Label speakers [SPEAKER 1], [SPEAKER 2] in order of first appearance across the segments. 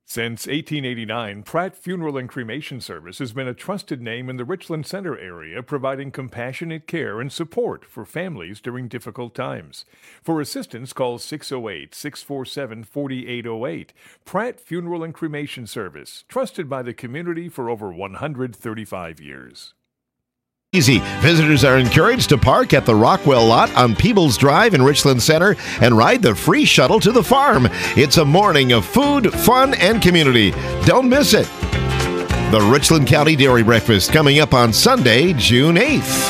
[SPEAKER 1] Since 1889, Pratt Funeral and Cremation Service has been a trusted name in the Richland Center area, providing compassionate care and support for families during difficult times. For assistance, call 608-647-4808. Pratt Funeral and Cremation Service, trusted by the community for over 135 years.
[SPEAKER 2] Easy. Visitors are encouraged to park at the Rockwell lot on Peebles Drive in Richland Center and ride the free shuttle to the farm. It's a morning of food, fun, and community. Don't miss it. The Richland County Dairy Breakfast coming up on Sunday, June 8th.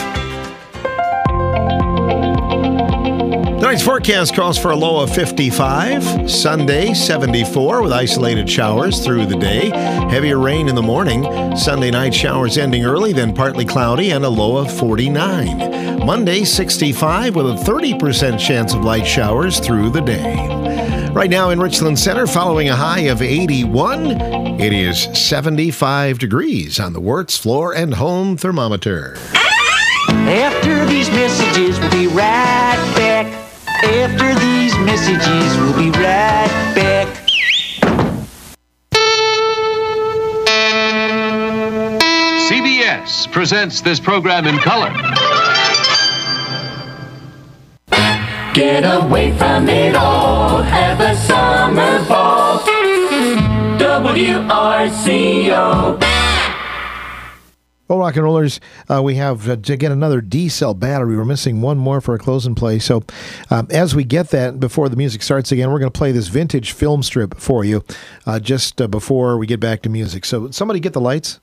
[SPEAKER 2] Tonight's forecast calls for a low of 55, Sunday 74 with isolated showers through the day, heavier rain in the morning, Sunday night showers ending early, then partly cloudy and a low of 49. Monday 65 with a 30% chance of light showers through the day. Right now in Richland Center, following a high of 81, it is 75 degrees on the Wirtz Floor and Home thermometer.
[SPEAKER 3] After these messages, we'll be right back. After these messages, we'll be right back.
[SPEAKER 4] CBS presents this program in color.
[SPEAKER 5] Get away from it all, have a summer ball. WRCO.
[SPEAKER 2] Well, rock and rollers, we have to get another D-cell battery. We're missing one more for a close and play. So as we get that, before the music starts again, we're going to play this vintage film strip for you just before we get back to music. So somebody get the lights.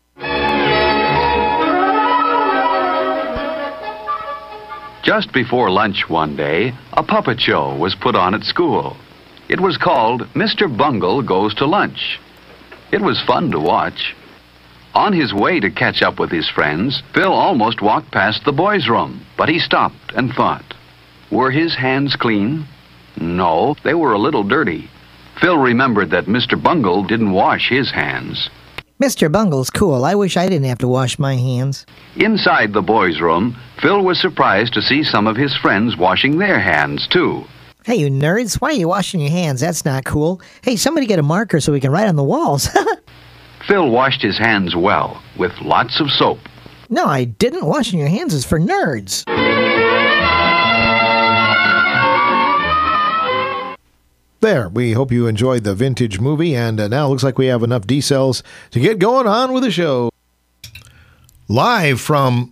[SPEAKER 4] Just before lunch one day, a puppet show was put on at school. It was called Mr. Bungle Goes to Lunch. It was fun to watch. On his way to catch up with his friends, Phil almost walked past the boys' room, but he stopped and thought. Were his hands clean? No, they were a little dirty. Phil remembered that Mr. Bungle didn't wash his hands.
[SPEAKER 6] Mr. Bungle's cool. I wish I didn't have to wash my hands.
[SPEAKER 4] Inside the boys' room, Phil was surprised to see some of his friends washing their hands, too.
[SPEAKER 6] Hey, you nerds, why are you washing your hands? That's not cool. Hey, somebody get a marker so we can write on the walls.
[SPEAKER 4] Phil washed his hands well, with lots of soap.
[SPEAKER 6] No, I didn't. Washing your hands is for nerds.
[SPEAKER 2] There, we hope you enjoyed the vintage movie, and now it looks like we have enough D-cells to get going on with the show. Live from...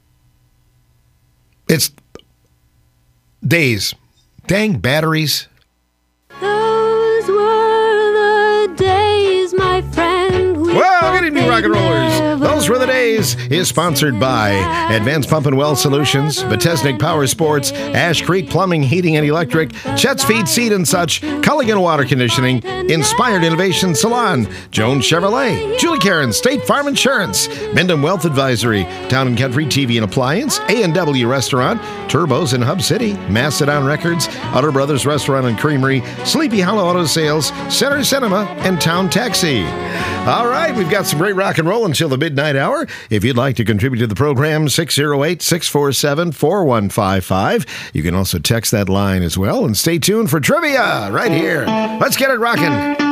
[SPEAKER 2] It's... Days. Dang batteries.
[SPEAKER 7] Those were the days, my friend.
[SPEAKER 2] Well, good evening, rock and rollers. Those Were the Days is sponsored by Advanced Pump and Well Solutions, Vitesnik Power Sports, Ash Creek Plumbing, Heating and Electric, Chet's Feed, Seed and Such, Culligan Water Conditioning, Inspired Innovation Salon, Jones Chevrolet, Julie Karen, State Farm Insurance, Mendham Wealth Advisory, Town and Country TV and Appliance, A&W Restaurant, Turbos in Hub City, Mastodon Records, Utter Brothers Restaurant and Creamery, Sleepy Hollow Auto Sales, Center Cinema, and Town Taxi. All right, we've got some great rock and roll until the midnight hour. If you'd like to contribute to the program, 608-647-4155. You can also text that line as well, and stay tuned for trivia right here. Let's get it rocking.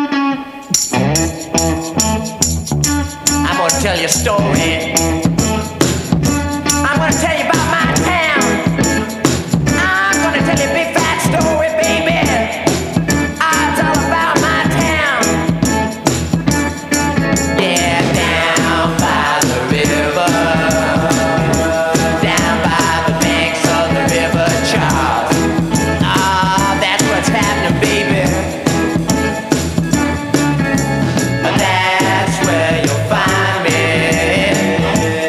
[SPEAKER 3] I'm gonna tell you a story. I'm gonna tell you about my town. I'm gonna tell you a big fat story, baby. It's all about my town. Yeah, down by the river, down by the banks of the river Charles. That's what's happening, baby. That's where you'll find me.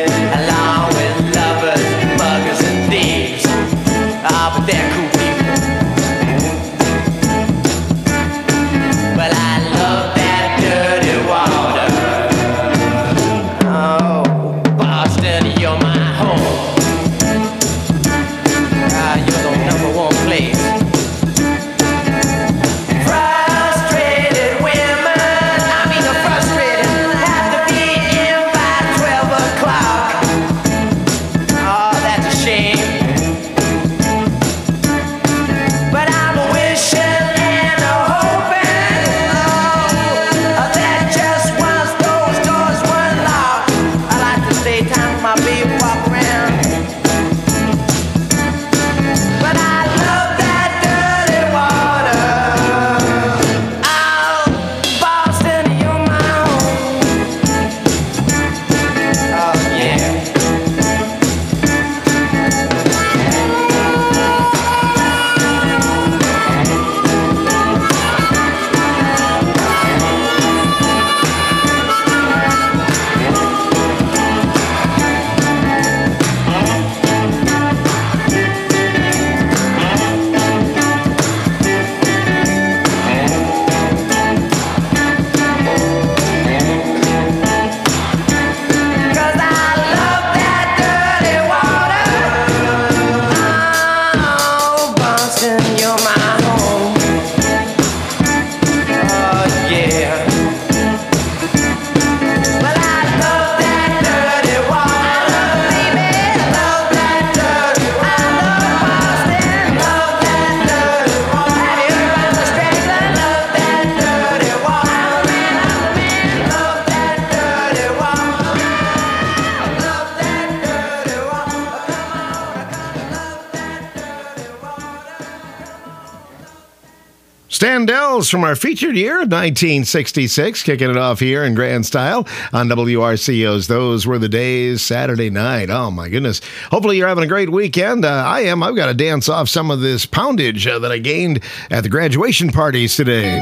[SPEAKER 2] Standells from our featured year, 1966, kicking it off here in grand style on WRCO's Those Were the Days Saturday night. Oh, my goodness. Hopefully you're having a great weekend. I am. I've got to dance off some of this poundage that I gained at the graduation parties today.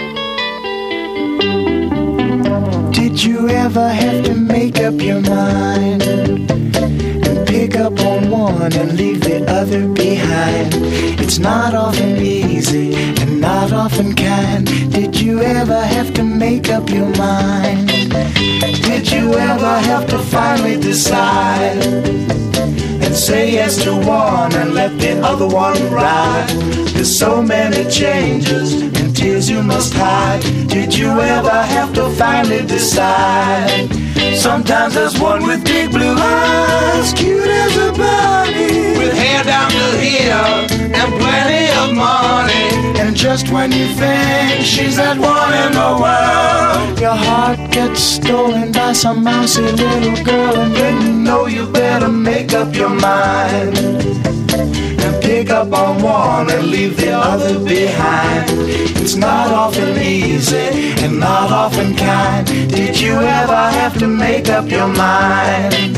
[SPEAKER 8] Did you ever have to make up your mind and pick up on one and leave the other behind? It's not often easy and not often kind. Did you ever have to make up your mind? Did you ever have to finally decide and say yes to one and let the other one ride? There's so many changes and tears you must hide. Did you ever have to finally decide? Sometimes there's one with big blue eyes, cute as a bunny, with hair down to here and plenty of money. And just when you think she's that one in the world, your heart gets stolen by some mousy little girl. And then you know you better make up your mind and pick up on one and leave the other behind. It's not often easy and not often kind. Did you ever have to make up your mind?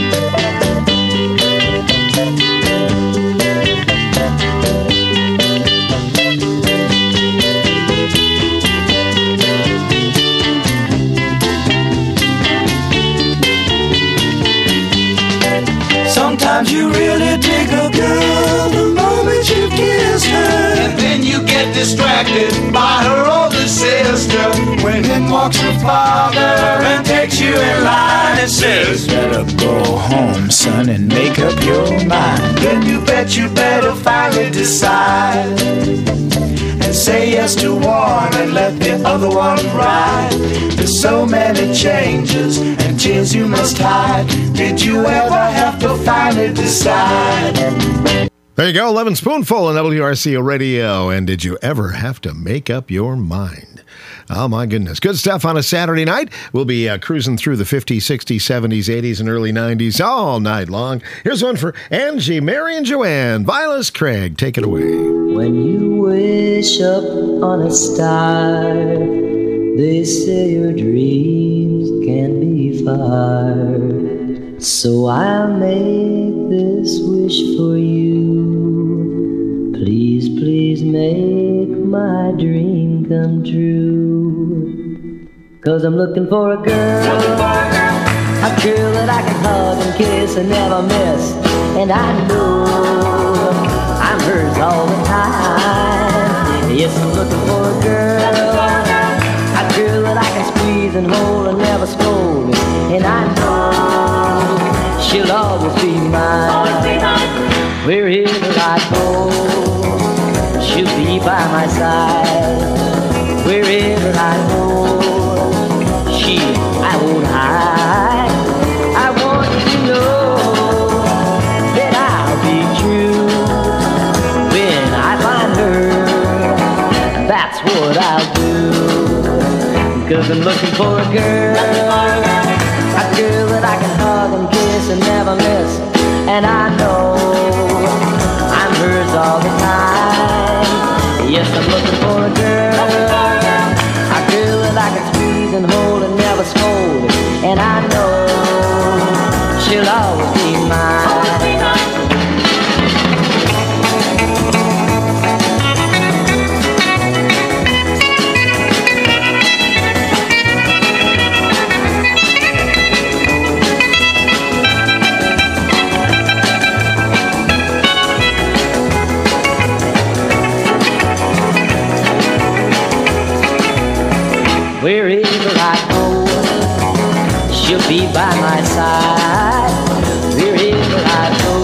[SPEAKER 8] Sometimes you really dig a girl the moment you kiss her, and then you get distracted by her older sister. When in walks her father and takes you in line and says, better go home, son, and make up your mind. Then you bet you better finally decide and say yes to one and let the other one ride. There's so many changes and tears you must hide. Did you ever have to finally decide?
[SPEAKER 2] There you go, 11 Spoonful on WRCO Radio. And did you ever have to make up your mind? Oh, my goodness. Good stuff on a Saturday night. We'll be cruising through the 50s, 60s, 70s, 80s, and early 90s all night long. Here's one for Angie, Mary, and Joanne. Vilas Craig, take it away.
[SPEAKER 9] When you wish up on a star, they say your dreams can be far. So I'll make this wish for you. Please, please make my dream come true. 'Cause I'm looking for a girl, a girl that I can hug and kiss and never miss. And I know I'm hers all the time. Yes, I'm looking for a girl that I can squeeze and hold and never scold me. And I know she'll always be mine. Wherever I go, she'll be by my side. Wherever I go, I won't hide. I want you to know that I'll be true. When I find her, that's what I'll do. 'Cause I'm looking for a girl that I can hug and kiss and never miss. And I know I'm hers all the time. Yes, I'm looking for a girl that I can squeeze and hold and never scold. And I know she'll always be mine. Wherever I go, she'll be by my side. Wherever I go,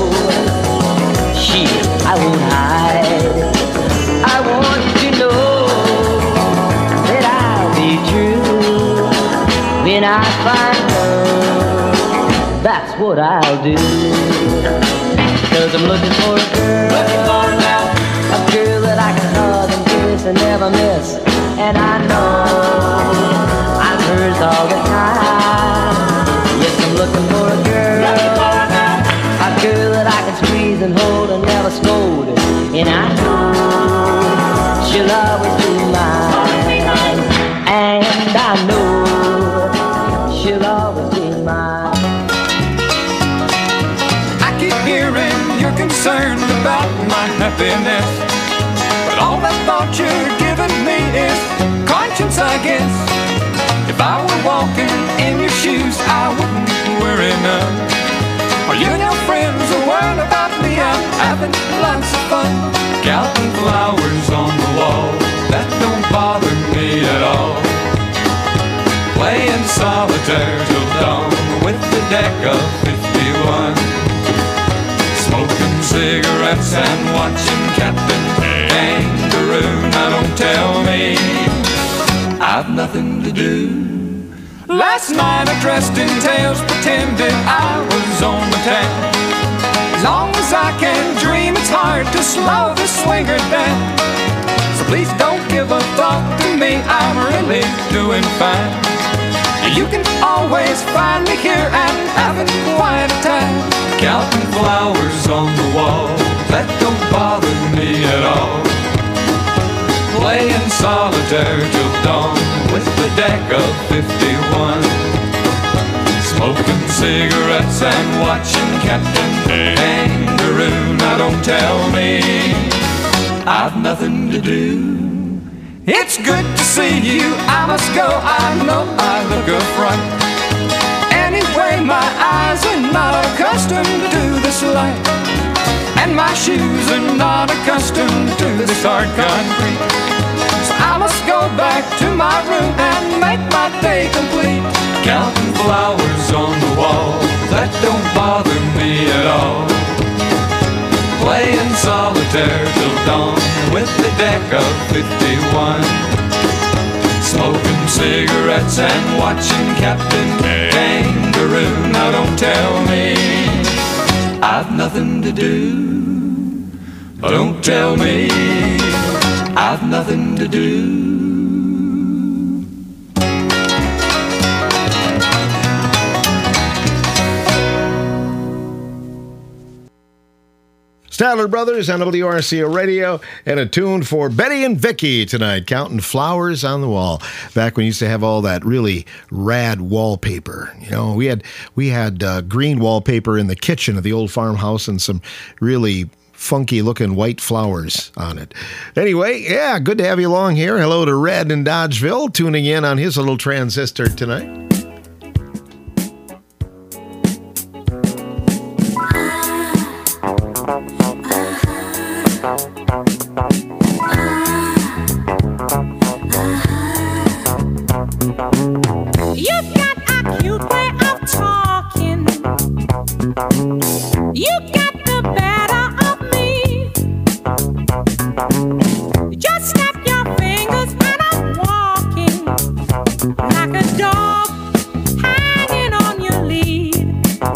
[SPEAKER 9] I won't hide. I want you to know that I'll be true. When I find her, that's what I'll do. 'Cause I'm looking for a girl that I can hug and kiss and never miss. And I know I'm hers all the time. Yes, I'm looking for a girl that I can squeeze and hold and never scold. And I know she'll always be
[SPEAKER 10] happiness. But all that thought you're giving me is conscience, I guess. If I were walking in your shoes, I wouldn't worry none. Are you and your friends are worried about me? I'm having lots of fun. Counting flowers on the wall, that don't bother me at all. Playing solitaire till dawn with the deck of 51. Smoking cigarettes and watching Captain Kangaroo. Now don't tell me I've nothing to do. Last night I dressed in tails, pretended I was on the town. As long as I can dream, it's hard to slow the swinger down. So please don't give a thought to me, I'm really doing fine. You can always find me here and having quite a time. Counting flowers on the wall, that don't bother me at all. Playing solitaire till dawn with the deck of 51. Smoking cigarettes and watching Captain Kangaroo. Now don't tell me I've nothing to do. It's good to see you, I must go, I know I look a fright. Anyway, my eyes are not accustomed to this light, and my shoes are not accustomed to this hard concrete. So I must go back to my room and make my day complete. Counting flowers on the wall, that don't bother me at all. Playing solitaire till dawn with the deck of 51. Smoking cigarettes and watching Captain Kangaroo. Now don't tell me I've nothing to do. Don't tell me I've nothing to do.
[SPEAKER 2] Statler Brothers on WRCO Radio, and a tune for Betty and Vicky tonight, Counting Flowers on the Wall. Back when we used to have all that really rad wallpaper. You know, we had green wallpaper in the kitchen of the old farmhouse and some really funky looking white flowers on it. Anyway, yeah, good to have you along here. Hello to Red in Dodgeville, tuning in on his little transistor tonight.
[SPEAKER 11] You've got a cute way of talking. You got the better of me. Just snap your fingers and I'm walking like a dog hanging on your lead.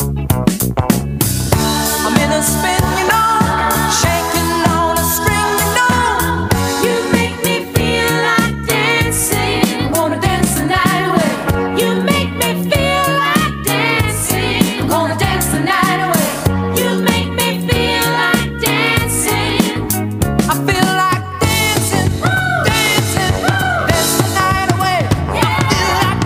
[SPEAKER 11] I'm in a spin, you know, shaking on a string, you know. You make me feel like dancing. Wanna dance the night away. You make me feel like dancing. I'm gonna dance the night away. You make me feel like dancing. I feel like dancing, dancing, dance the night away. I feel like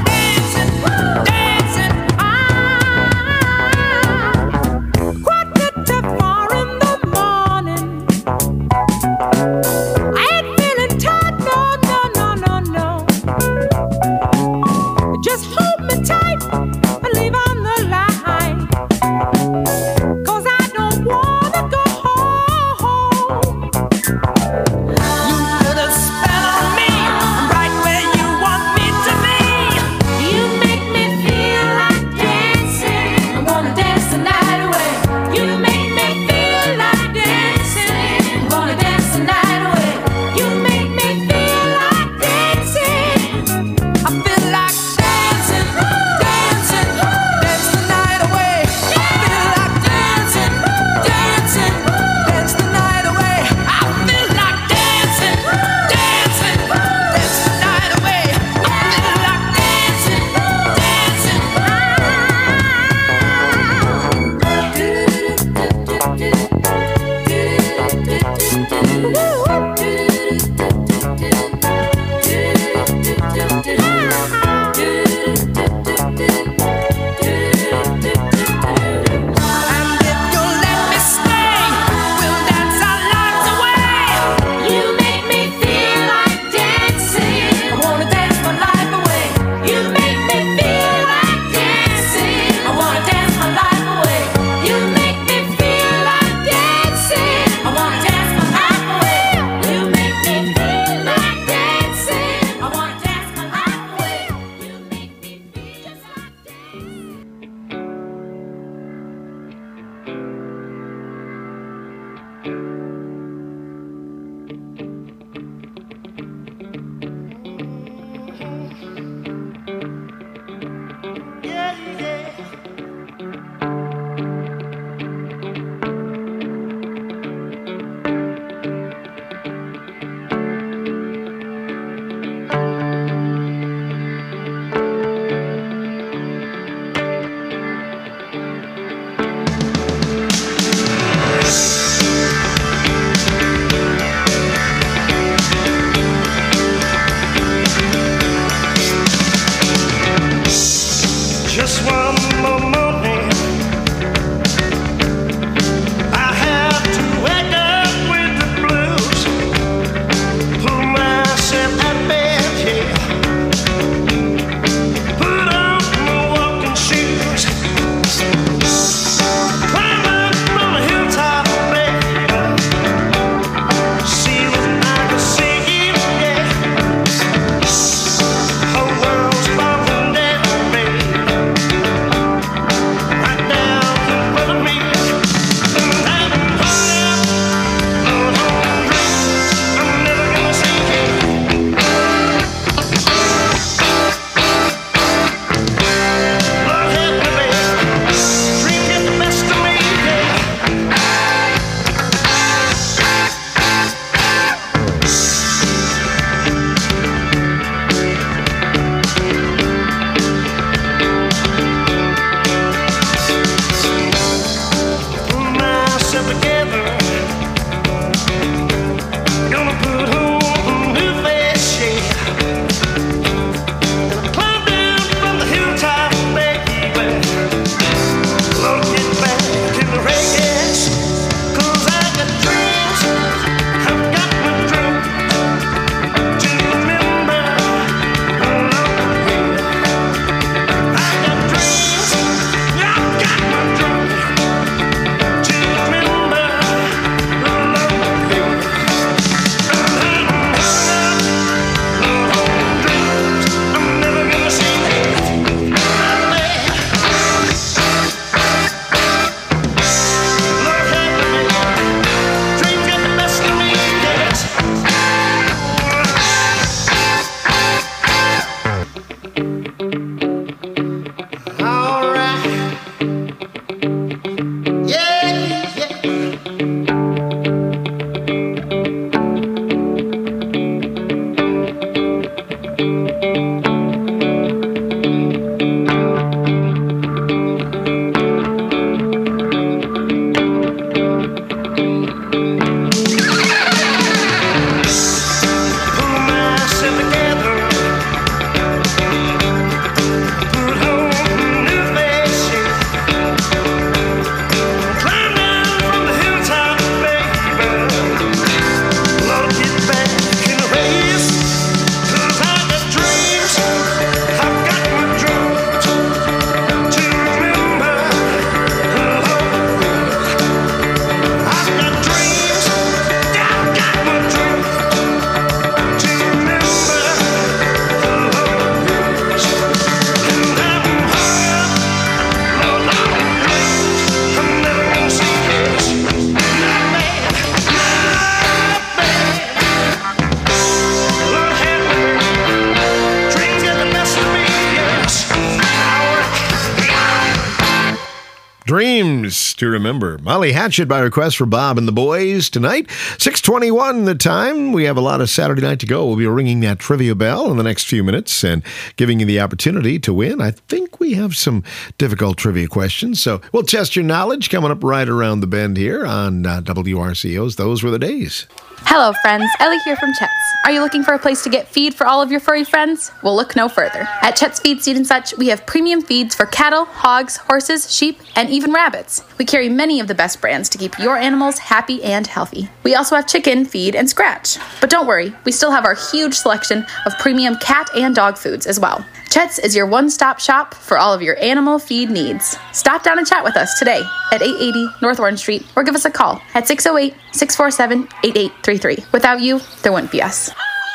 [SPEAKER 2] Dreams to remember. Molly Hatchet by request for Bob and the boys tonight. 6:21 the time. We have a lot of Saturday night to go. We'll be ringing that trivia bell in the next few minutes and giving you the opportunity to win. I think we have some difficult trivia questions, so we'll test your knowledge coming up right around the bend here on WRCO's Those Were the Days.
[SPEAKER 12] Hello, friends. Ellie here from Chet's. Are you looking for a place to get feed for all of your furry friends? Well, look no further. At Chet's Feed, Seed, and Such, we have premium feeds for cattle, hogs, horses, sheep, and even rabbits. We carry many of the best brands to keep your animals happy and healthy. We also have chicken, feed, and scratch. But don't worry, we still have our huge selection of premium cat and dog foods as well. Chet's is your one-stop shop for all of your animal feed needs. Stop down and chat with us today at 880 North Orange Street or give us a call at 608-647-8833. Without you, there wouldn't be us.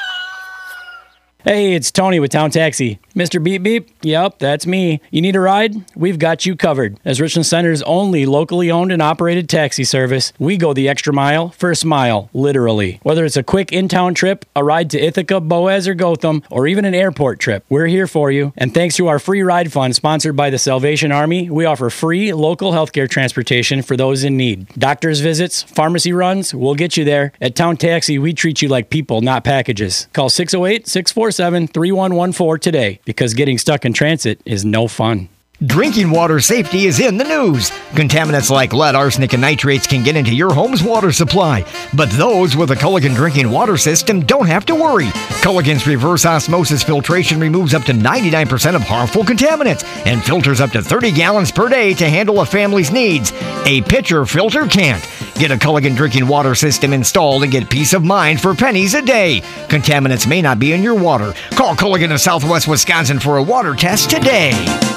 [SPEAKER 13] Hey, it's Tony with Town Taxi. Mr. Beep Beep? Yep, that's me. You need a ride? We've got you covered. As Richland Center's only locally owned and operated taxi service, we go the extra mile for a smile, literally. Whether it's a quick in-town trip, a ride to Ithaca, Boaz, or Gotham, or even an airport trip, we're here for you. And thanks to our free ride fund sponsored by the Salvation Army, we offer free local healthcare transportation for those in need. Doctor's visits, pharmacy runs, we'll get you there. At Town Taxi, we treat you like people, not packages. Call 608-647-3114 today, because getting stuck in transit is no fun.
[SPEAKER 14] Drinking water safety is in the news. Contaminants like lead, arsenic, and nitrates can get into your home's water supply. But those with a Culligan drinking water system don't have to worry. Culligan's reverse osmosis filtration removes up to 99% of harmful contaminants and filters up to 30 gallons per day to handle a family's needs. A pitcher filter can't. Get a Culligan drinking water system installed and get peace of mind for pennies a day. Contaminants may not be in your water. Call Culligan of Southwest Wisconsin for a water test today.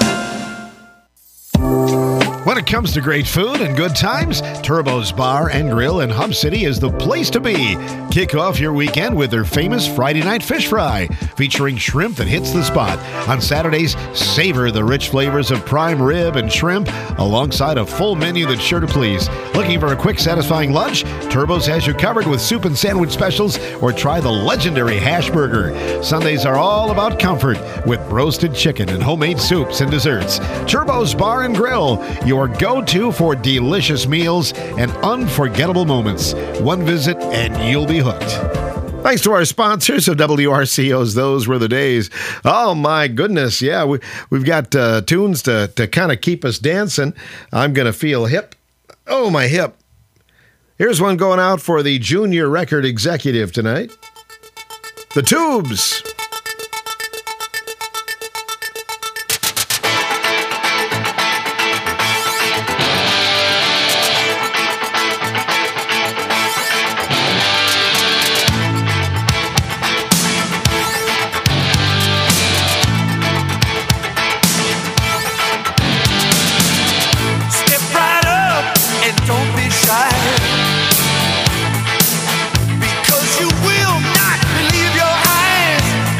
[SPEAKER 2] When it comes to great food and good times, Turbo's Bar and Grill in Hub City is the place to be. Kick off your weekend with their famous Friday night fish fry, featuring shrimp that hits the spot. On Saturdays, savor the rich flavors of prime rib and shrimp alongside a full menu that's sure to please. Looking for a quick, satisfying lunch? Turbo's has you covered with soup and sandwich specials, or try the legendary hash burger. Sundays are all about comfort with roasted chicken and homemade soups and desserts. Turbo's Bar and Grill, your go-to for delicious meals and unforgettable moments. One visit and you'll be hooked. Thanks to our sponsors of WRCO's Those Were the Days. Oh, my goodness. Yeah, we've got tunes to kind of keep us dancing. I'm going to feel hip. Oh, my hip. Here's one going out for the junior record executive tonight. The Tubes.
[SPEAKER 11] Because you will not believe your eyes.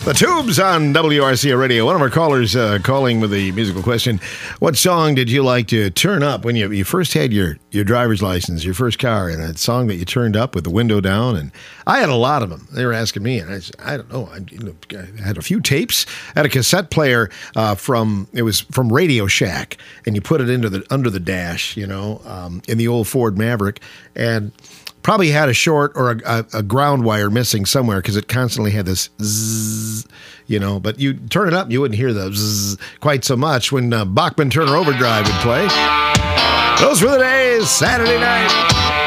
[SPEAKER 2] The Tubes on WRCA Radio. One of our callers calling with a musical question. What song did you like to turn up when you first had your driver's license, your first car, and a song that you turned up with the window down? And I had a lot of them. They were asking me, and I said, I don't know. I had a few tapes. I had a cassette player from Radio Shack, and you put it under the dash, in the old Ford Maverick, and probably had a short or a ground wire missing somewhere because it constantly had this zzz, but you turn it up, you wouldn't hear the zzz quite so much when Bachman Turner Overdrive would play. Those were the days, Saturday night.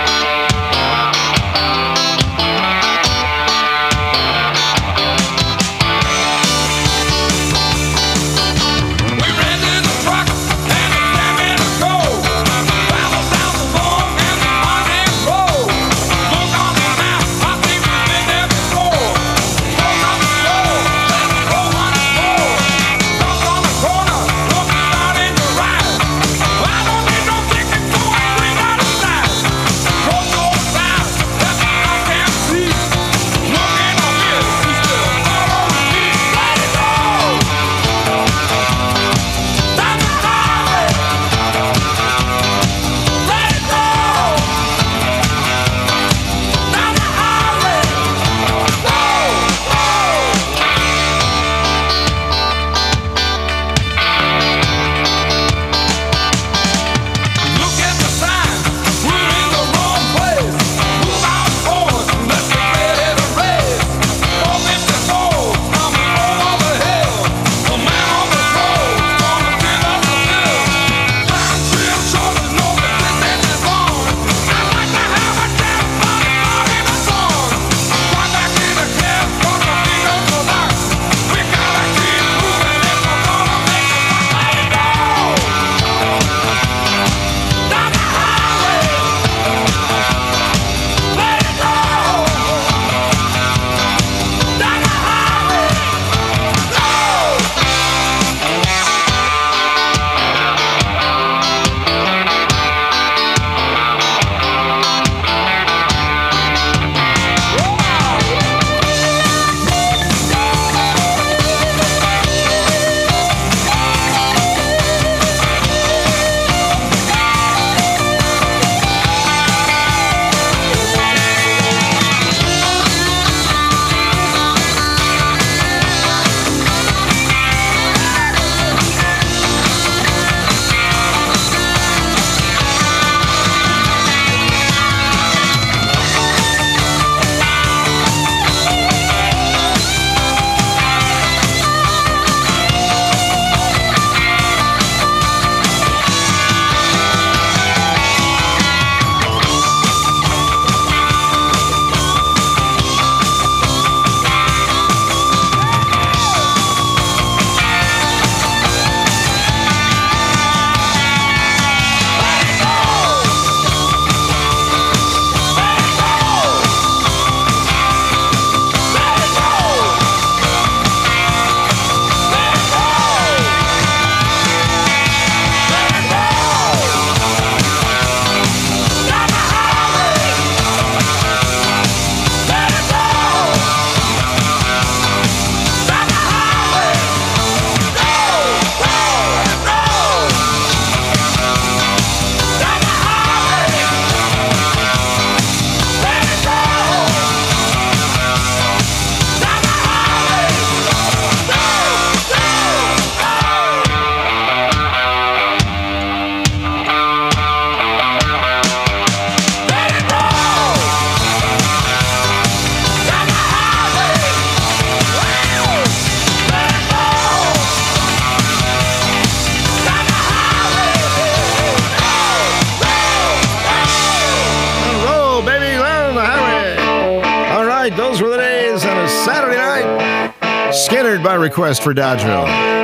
[SPEAKER 2] Skinnered by request for Dodgeville.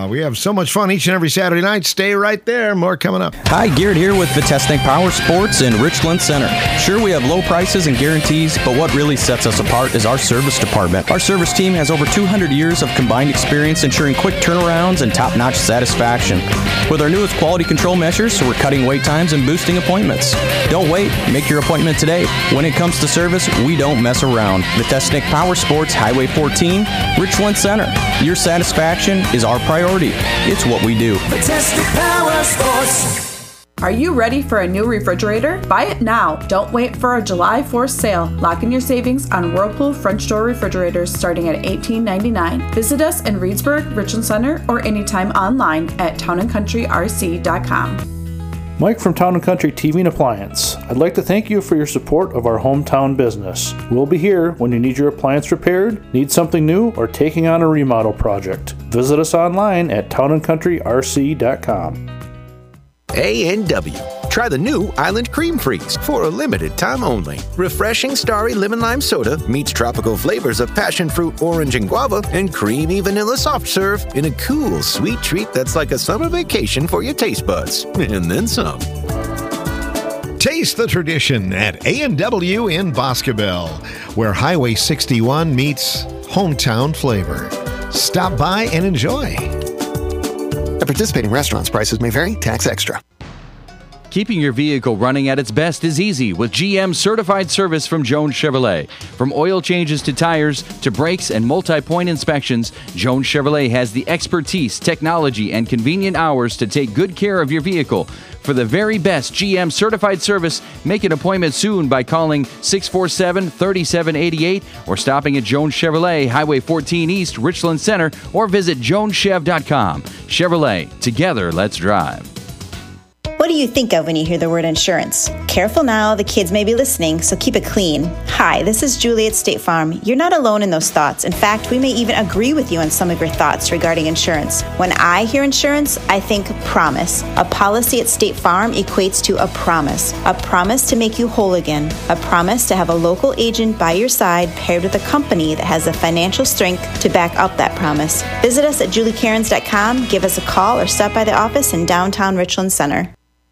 [SPEAKER 2] We have so much fun each and every Saturday night. Stay right there. More coming up.
[SPEAKER 15] Hi, Garrett here with Vitesnik Power Sports in Richland Center. Sure, we have low prices and guarantees, but what really sets us apart is our service department. Our service team has over 200 years of combined experience ensuring quick turnarounds and top-notch satisfaction. With our newest quality control measures, we're cutting wait times and boosting appointments. Don't wait. Make your appointment today. When it comes to service, we don't mess around. Vitesnik Power Sports, Highway 14, Richland Center. Your satisfaction is our priority. It's what we do.
[SPEAKER 11] Vitesnik Power Sports.
[SPEAKER 16] Are you ready for a new refrigerator? Buy it now. Don't wait for our July 4th sale. Lock in your savings on Whirlpool French door refrigerators starting at $18.99. Visit us in Reedsburg, Richland Center, or anytime online at townandcountryrc.com.
[SPEAKER 17] Mike from Town & Country TV and Appliance. I'd like to thank you for your support of our hometown business. We'll be here when you need your appliance repaired, need something new, or taking on a remodel project. Visit us online at townandcountryrc.com.
[SPEAKER 18] A&W. Try the new Island Cream Freeze for a limited time only. Refreshing starry lemon lime soda meets tropical flavors of passion fruit, orange, and guava, and creamy vanilla soft serve in a cool, sweet treat that's like a summer vacation for your taste buds. And then some.
[SPEAKER 2] Taste the tradition at A&W in Boscobel, where Highway 61 meets hometown flavor. Stop by and enjoy.
[SPEAKER 18] At participating restaurants, prices may vary. Tax extra.
[SPEAKER 19] Keeping your vehicle running at its best is easy with GM certified service from Jones Chevrolet. From oil changes to tires to brakes and multi-point inspections, Jones Chevrolet has the expertise, technology, and convenient hours to take good care of your vehicle. For the very best GM certified service, make an appointment soon by calling 647-3788 or stopping at Jones Chevrolet, Highway 14 East, Richland Center, or visit joneschev.com. Chevrolet, together, let's drive.
[SPEAKER 20] What do you think of when you hear the word insurance? Careful now, the kids may be listening, so keep it clean. Hi, this is Julie at State Farm. You're not alone in those thoughts. In fact, we may even agree with you on some of your thoughts regarding insurance. When I hear insurance, I think promise. A policy at State Farm equates to a promise to make you whole again, a promise to have a local agent by your side paired with a company that has the financial strength to back up that promise. Visit us at juliecairns.com, give us a call, or stop by the office in downtown Richland Center.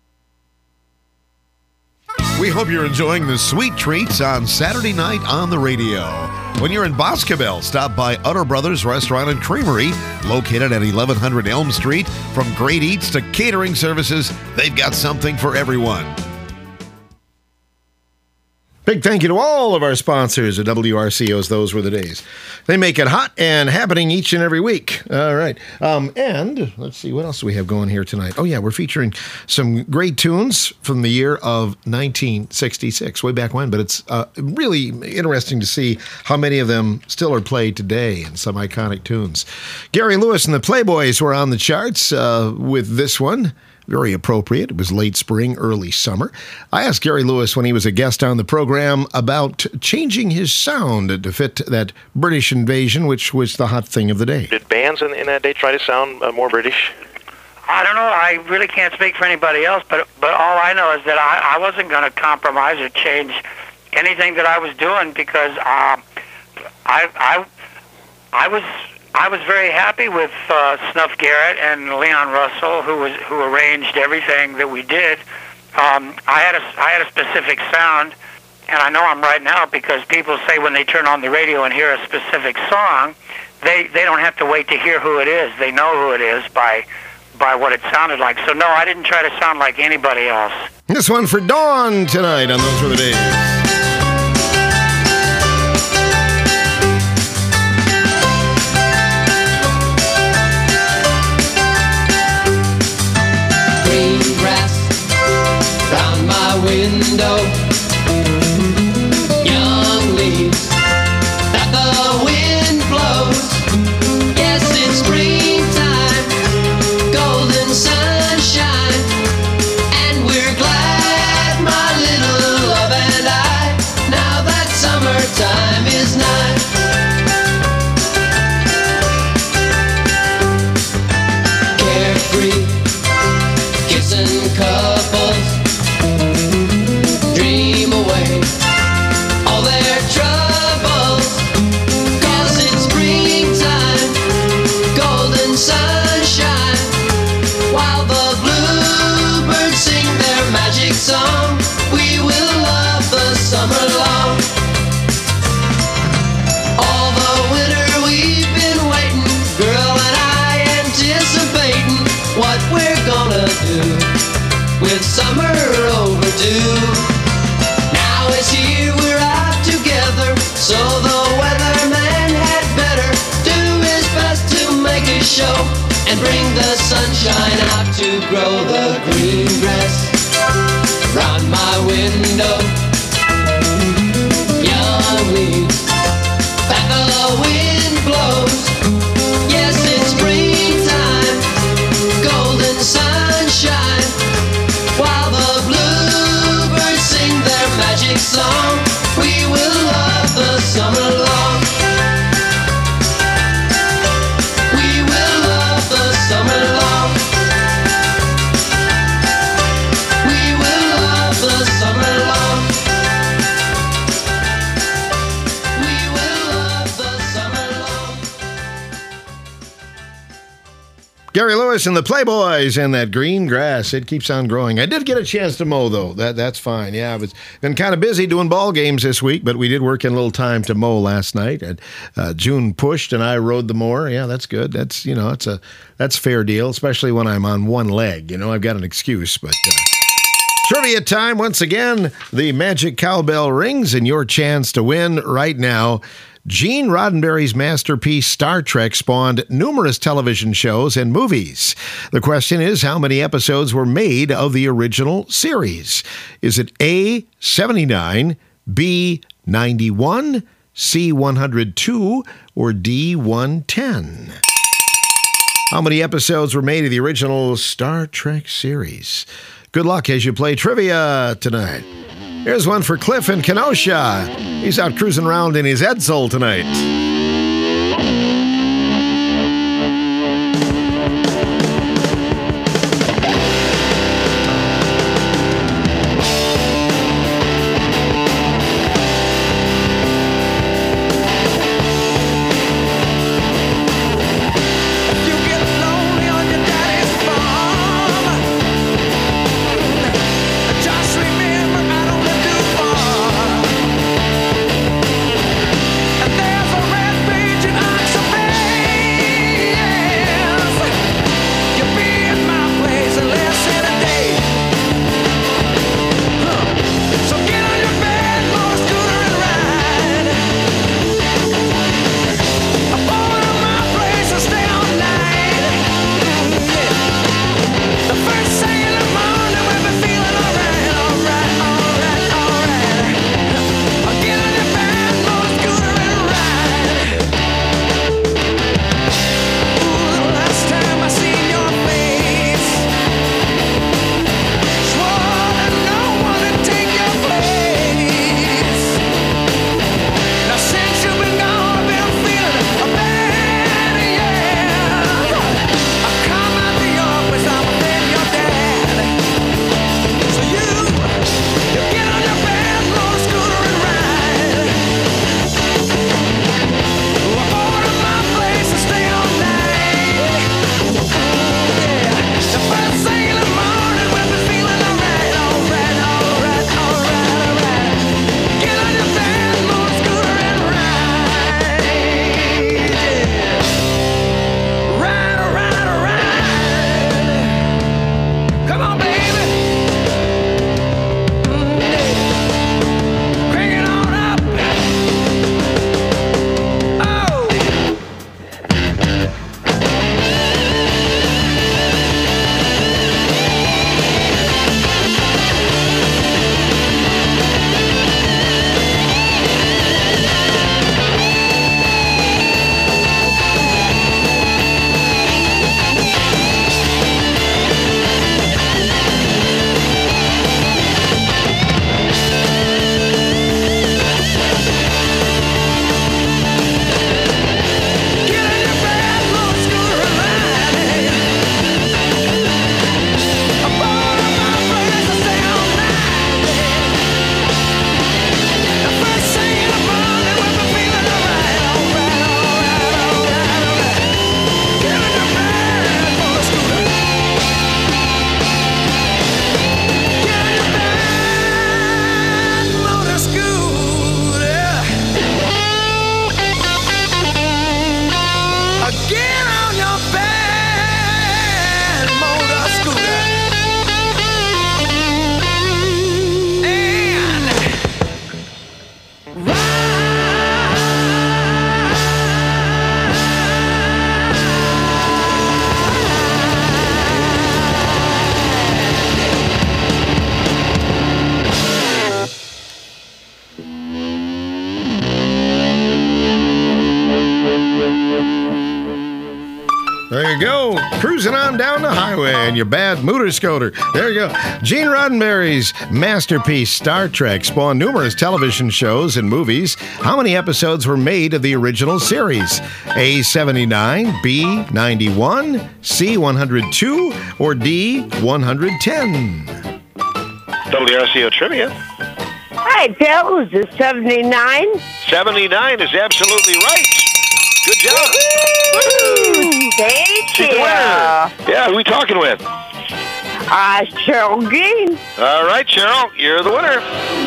[SPEAKER 2] We hope you're enjoying the sweet treats on Saturday night on the radio. When you're in Boscobel, stop by Utter Brothers Restaurant and Creamery, located at 1100 Elm Street. From great eats to catering services, they've got something for everyone. Big thank you to all of our sponsors at WRCO's Those Were the Days. They make it hot and happening each and every week. All right. And let's see, what else do we have going here tonight? Oh, yeah, we're featuring some great tunes from the year of 1966, way back when. But it's really interesting to see how many of them still are played today and some iconic tunes. Gary Lewis and the Playboys were on the charts with this one. Very appropriate. It was late spring, early summer. I asked Gary Lewis when he was a guest on the program about changing his sound to fit that British invasion, which was the hot thing of the day.
[SPEAKER 21] Did bands in that day try to sound more British?
[SPEAKER 22] I don't know. I really can't speak for anybody else, but all I know is that I wasn't going to compromise or change anything that I was doing because I was very happy with Snuff Garrett and Leon Russell, who arranged everything that we did. I had a specific sound, and I know I'm right now because people say when they turn on the radio and hear a specific song, they don't have to wait to hear who it is. They know who it is by what it sounded like. So no, I didn't try to sound like anybody else.
[SPEAKER 2] This one for Dawn tonight on Those Were the Days.
[SPEAKER 5] Round my window, young leaves that the wind blows. Yes, it's springtime, golden sunshine, and we're glad, my little love and I.
[SPEAKER 1] and bring the sunshine out to grow the green grass round my window. Young leaves, back the wind blows. Yes, it's springtime, golden sunshine, while the bluebirds sing their magic song. We will love the summer long. We will love the summer long. We will love the summer long. We will love the summer long.
[SPEAKER 2] Gary Lewis and the Playboys and that green grass. It keeps on growing. I did get a chance to mow, though. That's fine. Yeah, I was been kind of busy doing ball games this week, but we did work in a little time to mow last night. And June pushed and I rode the mower. Yeah, that's good. That's that's a fair deal, especially when I'm on one leg. I've got an excuse, but. Trivia time once again. The magic cowbell rings, and your chance to win right now. Gene Roddenberry's masterpiece Star Trek spawned numerous television shows and movies. The question is, how many episodes were made of the original series? Is it A, 79, B, 91, C, 102, or D, 110? How many episodes were made of the original Star Trek series? Good luck as you play trivia tonight. Here's one for Cliff in Kenosha. He's out cruising around in his Edsel tonight.
[SPEAKER 3] There's a red
[SPEAKER 2] There you go. Cruising on down the highway in your bad motor scooter. There you go. Gene Roddenberry's masterpiece Star Trek spawned numerous television shows and movies. How many episodes were made of the original series? A, 79, B, 91, C, 102, or D, 110?
[SPEAKER 21] WRCO Trivia.
[SPEAKER 4] Hi, Bill. Is it 79?
[SPEAKER 21] 79 is absolutely right. Good job.
[SPEAKER 4] Woo! Thank
[SPEAKER 21] She's
[SPEAKER 4] you.
[SPEAKER 21] the winner. Yeah, who are we talking with?
[SPEAKER 4] Cheryl Green.
[SPEAKER 21] All right, Cheryl, you're the winner.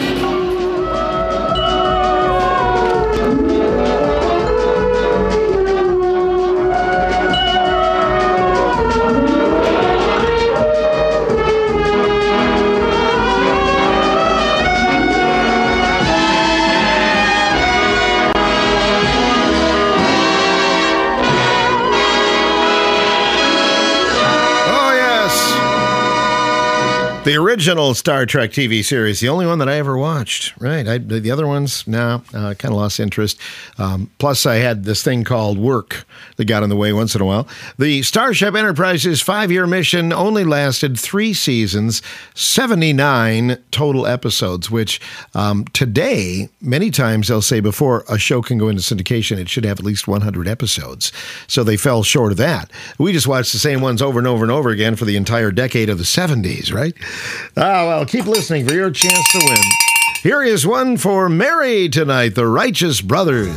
[SPEAKER 2] The original Star Trek TV series, the only one that I ever watched. Right. The other ones, kind of lost interest. Plus, I had this thing called work that got in the way once in a while. The Starship Enterprise's 5-year mission only lasted 3 seasons, 79 total episodes, which today, many times they'll say before a show can go into syndication, it should have at least 100 episodes. So they fell short of that. We just watched the same ones over and over and over again for the entire decade of the 70s, right? Well, keep listening for your chance to win. Here is one for Mary tonight, the Righteous Brothers.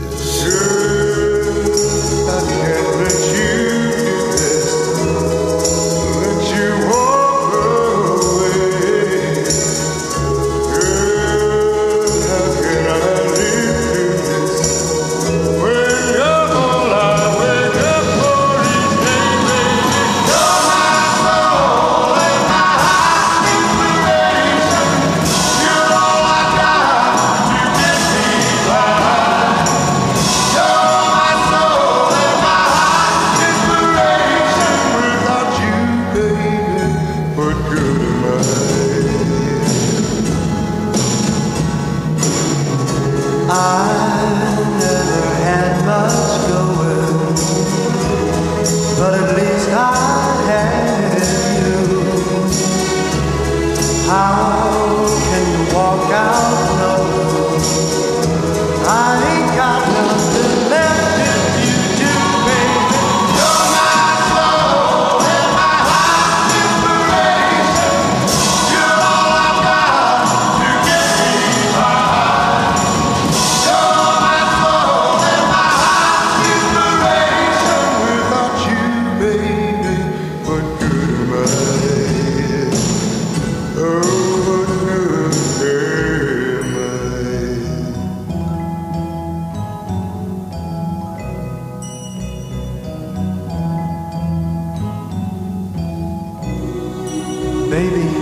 [SPEAKER 6] Baby,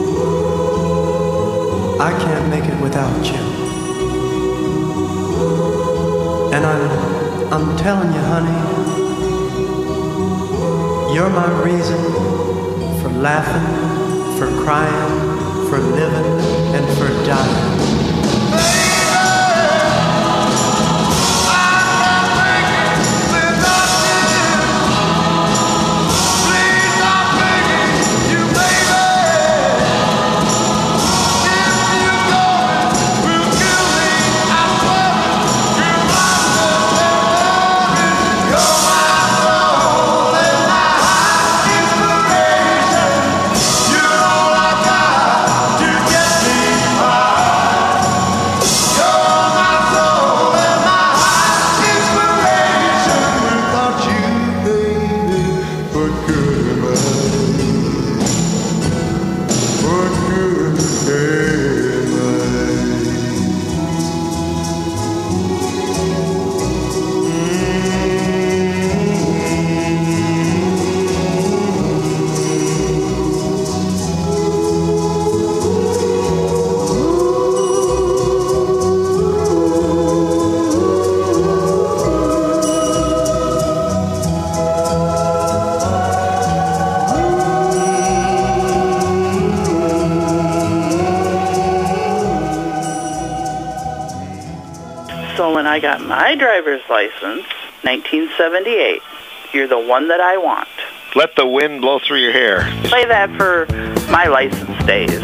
[SPEAKER 6] I can't make it without you. And I'm telling you, honey, you're my reason for laughing, for crying, for living, and for dying.
[SPEAKER 23] So when I got my driver's license, 1978,
[SPEAKER 7] You're the one that I want.
[SPEAKER 21] Let the wind blow through your hair.
[SPEAKER 7] Play that for my license days.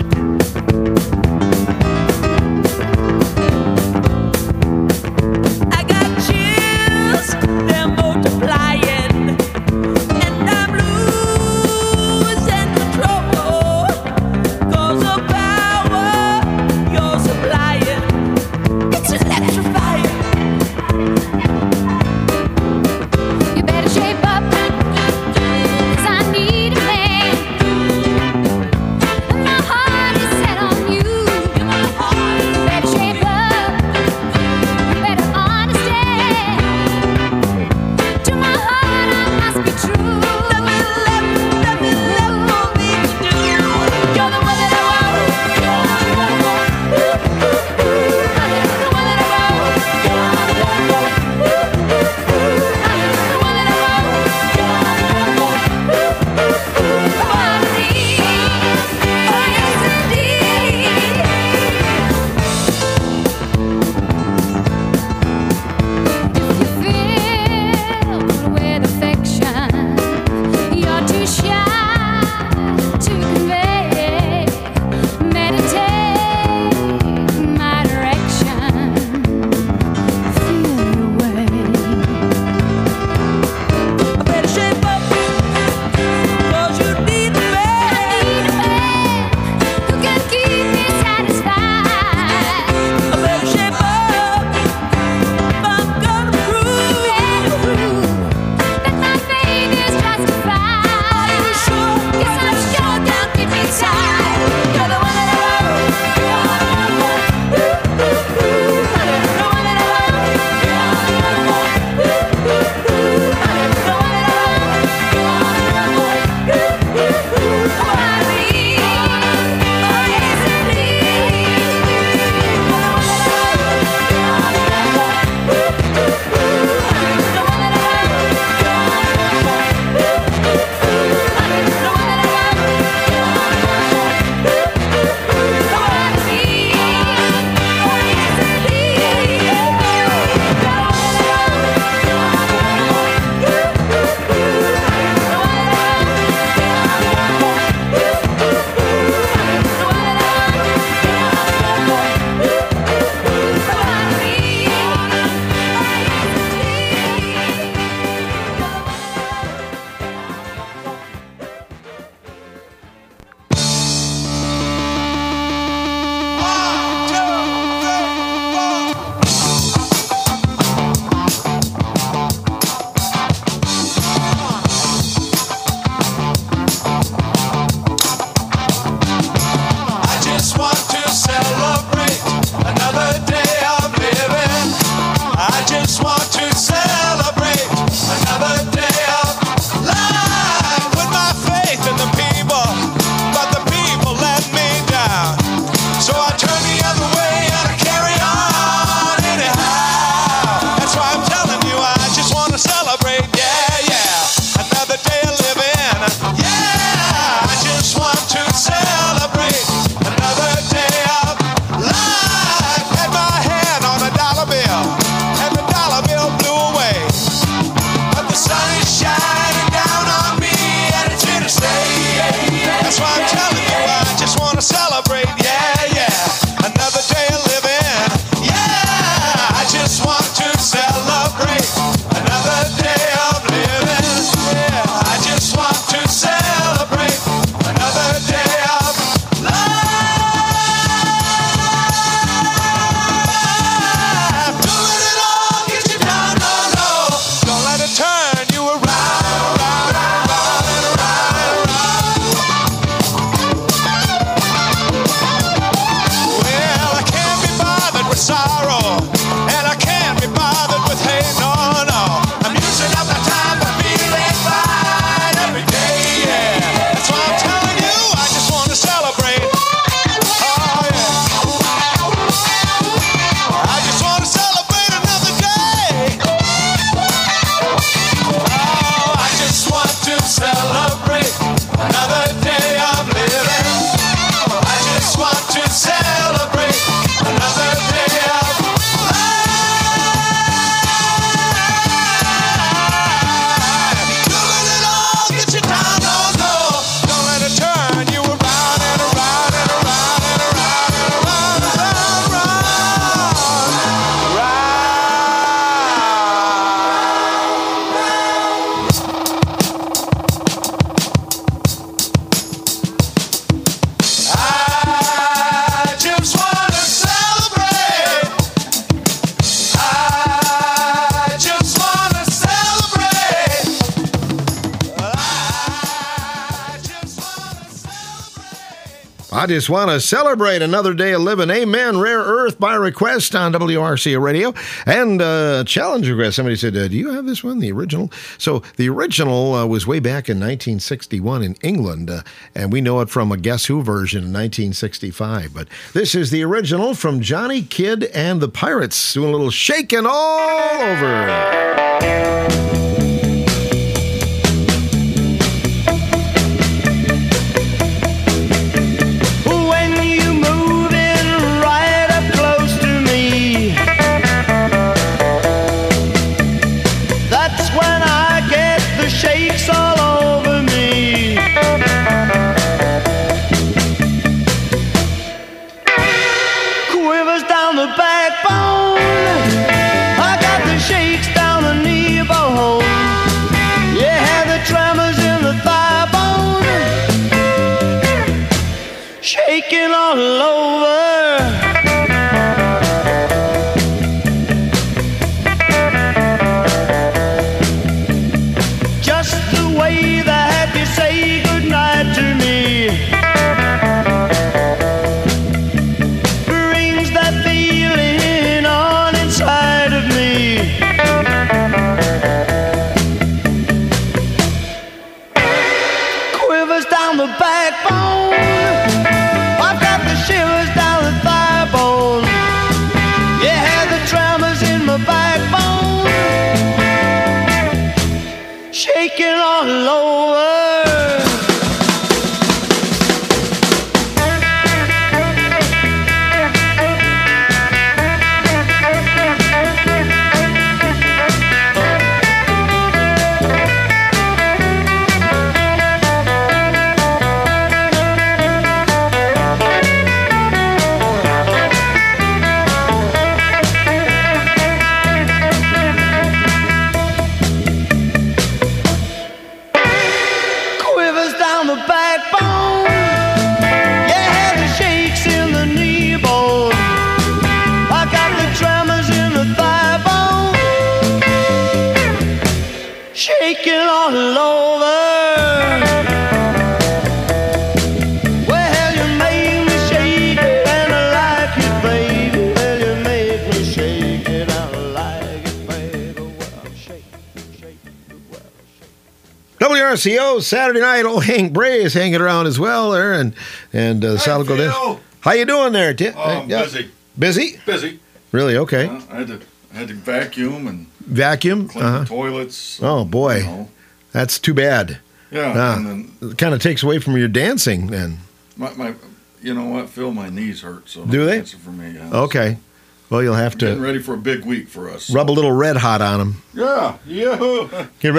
[SPEAKER 11] They're multiplying, and I'm losing control. 'Cause the power you're supplying, it's electrifying. You better shape up, 'cause I need a man. My heart
[SPEAKER 2] I just want to celebrate another day of living. Amen. Rare Earth by request on WRCA Radio. And challenge request. Somebody said, do you have this one, the original? So the original was way back in 1961 in England. And we know it from a Guess Who version in 1965. But this is the original from Johnny Kidd and the Pirates, doing a little shaking all over.
[SPEAKER 3] Shaking all over. Just the way that you say goodnight to me brings that feeling on inside of me. Quivers down the backbone. Shivers down the thigh bone. Yeah, the tremors in my backbone. Shaking all over. Shaking all over. Well, you make me shake it and I like it, baby. Well, you make me shake it and I like it, baby. Well, shake it, well,
[SPEAKER 2] WRCO Saturday night. Old Hank Bray is hanging around as well there, and Solid Gold. How you doing there, Tim?
[SPEAKER 8] Busy.
[SPEAKER 2] Busy?
[SPEAKER 8] Busy.
[SPEAKER 2] Really? Okay.
[SPEAKER 8] I had to vacuum and
[SPEAKER 2] vacuum.
[SPEAKER 8] clean the toilets.
[SPEAKER 2] Oh boy, that's too bad.
[SPEAKER 8] Yeah, and then
[SPEAKER 2] it kind of takes away from your dancing. Then
[SPEAKER 8] my you know what, Phil? My knees hurt. So
[SPEAKER 2] do they?
[SPEAKER 8] For me. Yeah.
[SPEAKER 2] Okay. Well, you'll have to
[SPEAKER 8] getting ready for a big week for us.
[SPEAKER 2] Rub a little Red Hot on them.
[SPEAKER 8] Yeah. Yeah.